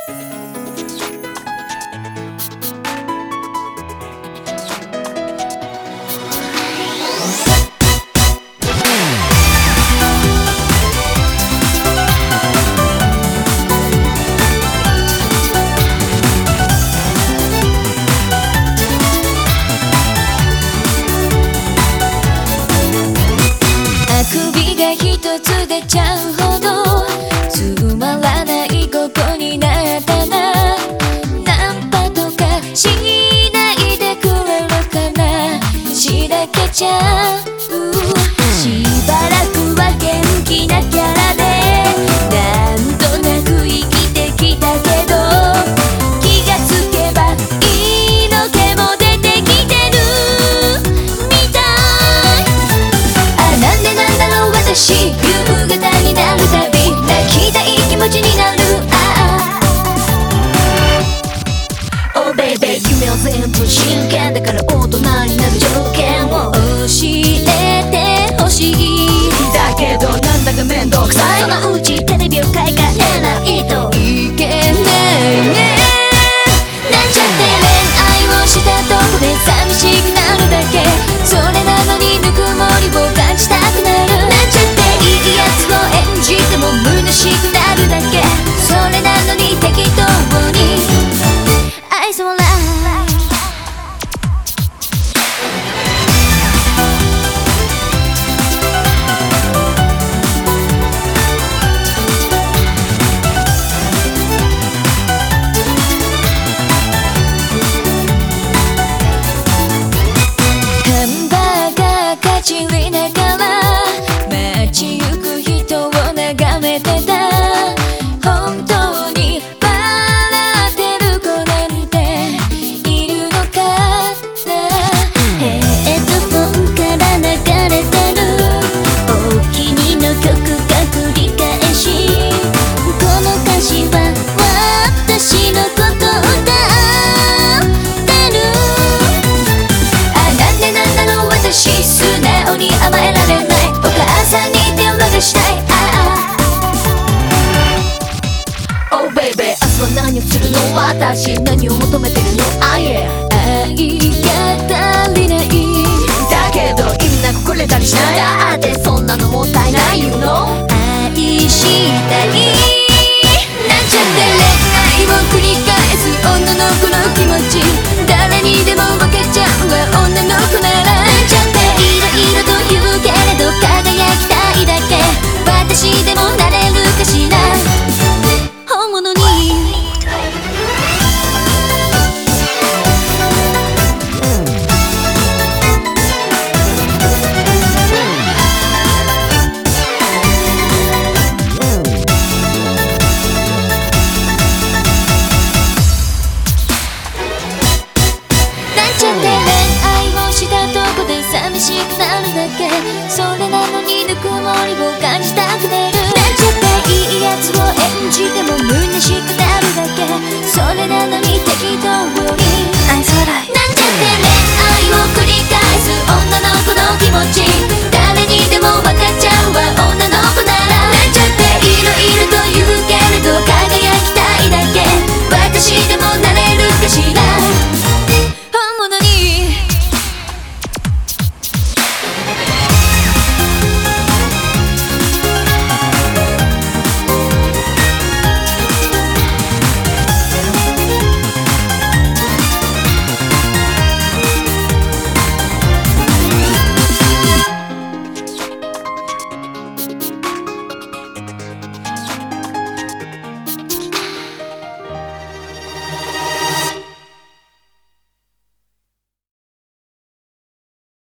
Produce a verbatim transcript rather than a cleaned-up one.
首が一つ出ちゃうほどつまらないここになったな。ナンパとかしないでくれるかな。しらけちゃう。しばらくは元気なキャラでなんとなく生きてきたけど、気がつけば色気も出てきてるみたい。あ、なんでなんだろう私、夕方になるたび泣きたい気持ちになる。ああ Oh baby 夢は全部真剣だから大人になる条件を教えてほしい。だけどなんだか面倒くさい。そのうちテレビを買い替えないといけないね。なんちゃって恋愛をしたとこで寂しくなるだけ。それなのにぬくもりを感じたくなる。なんちゃっていいやつを演じても虚しくなるだけ。それなのに適当に愛想笑い。ハンバーガーかじりながら街行く人を眺めてた。本当に笑ってる子なんているのかな。ヘッドフォンから流れてるお気に入りの曲が繰り返し、この歌詞は私のことを歌ってる。あ、なんでなんだろう私、素直に甘えられない。お母さんに手を流したい。ああ Oh baby 明日は何をするの私、何を求めてるの。あ、yeah 愛が足りない。だけど意味なくくれたりしない。だってそんなのもったいない You know 愛したい。なんちゃって恋愛を繰り返す女の子の気持ち、誰にでも分けちゃうわ女の子なら。なんちゃっていろいろと言うけれど輝きたいだけ。私でもなれるかしら本物に。なんちゃって恋愛をしたとこで寂しくなるだけ。それなのにぬくもりを感じたくなる。なんちゃっていいやつを演じても虚しくなるだけ。それなのに適当